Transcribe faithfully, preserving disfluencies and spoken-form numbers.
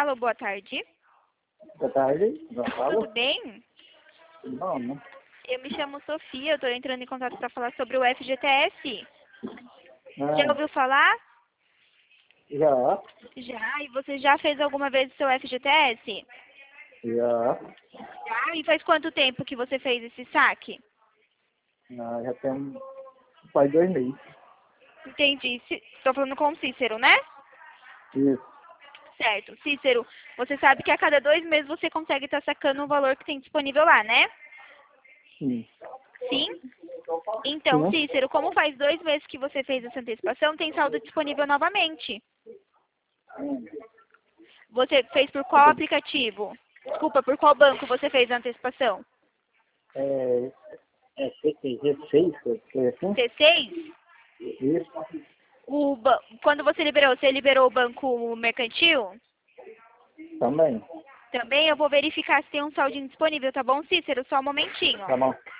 Alô, boa tarde. Boa tarde, Gonçalo. Tudo bem? Vamos. Eu me chamo Sofia, eu estou entrando em contato para falar sobre o F G T S. Já Ah, ouviu falar? já, Já. E você já fez alguma vez o seu F G T S? já. Já. E faz quanto tempo que você fez esse saque? Ah, já tem faz dois meses. Entendi. Estou falando com o Cícero, né? Isso. Certo. Cícero, você sabe que a cada dois meses você consegue estar sacando o valor que tem disponível lá, né? Sim. Sim? Então, Sim. Cícero, como faz dois meses que você fez essa antecipação, tem saldo disponível novamente. Você fez por qual aplicativo? Desculpa, por qual banco você fez a antecipação? É, é C T G seis, foi assim? T seis? Isso. O ba- Quando você liberou, você liberou o banco mercantil? Também. Também eu vou verificar se tem um saldinho disponível, tá bom, Cícero? Só um momentinho. Tá bom.